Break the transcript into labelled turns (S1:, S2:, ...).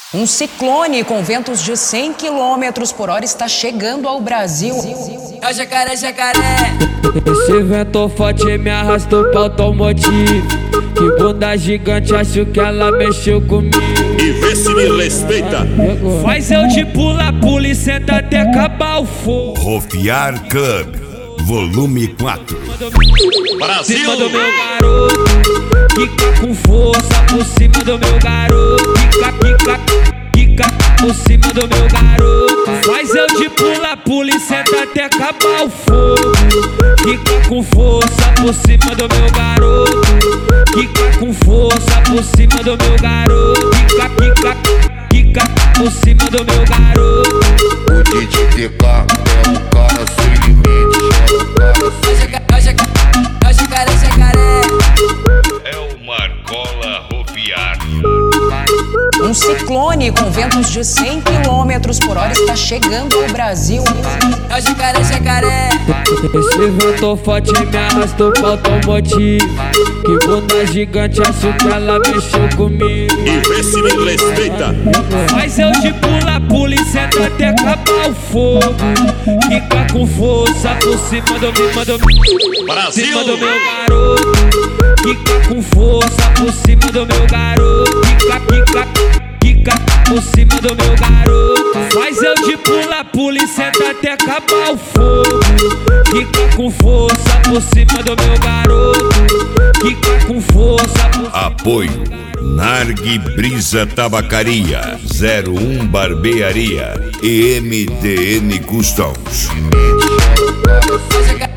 S1: Um ciclone com ventos de 100 km por hora está chegando ao Brasil.
S2: É o jacaré, jacaré.
S3: Esse vento forte me arrastou pra automotivo. Que bunda gigante, acho que ela mexeu comigo.
S4: E vê se me respeita.
S3: Faz eu de pula-pula e senta até acabar o fogo.
S5: Rofiar Club, volume 4.
S4: Brasil!
S3: Cima do meu garoto, quica com força por cima do meu garoto. Quica por cima do meu garoto. Faz eu de pula-pula e senta até acabar o fogo. Quica com força por cima do meu garoto. Quica com força por cima do meu garoto. Quica por cima do meu garoto.
S6: O DJ TK é um cara sem limite.
S2: É o jacaré, jacaré.
S5: É o Marcola Rofiar.
S1: Um ciclone com ventos de 100 km por hora está chegando ao Brasil.
S2: É o jacaré, jacaré.
S3: Esse vento forte me arrastou pra automotivo. Que bunda gigante, acho que ela mexeu comigo.
S4: E vê se me respeita.
S3: Faz eu de pula-pula e senta até acabar o fogo. Quica com força por cima do meu
S4: Brasil!
S3: cima do meu garoto. Quica com força por cima do meu garoto. Quica por cima do meu garoto. Faz eu de pula-pula e senta até acabar o fogo. Quica com força por cima do meu garoto. Quica com força por...
S5: Apoio Nargue Brisa Tabacaria, 01 Barbearia e MDN Customs.
S2: É o jacaré.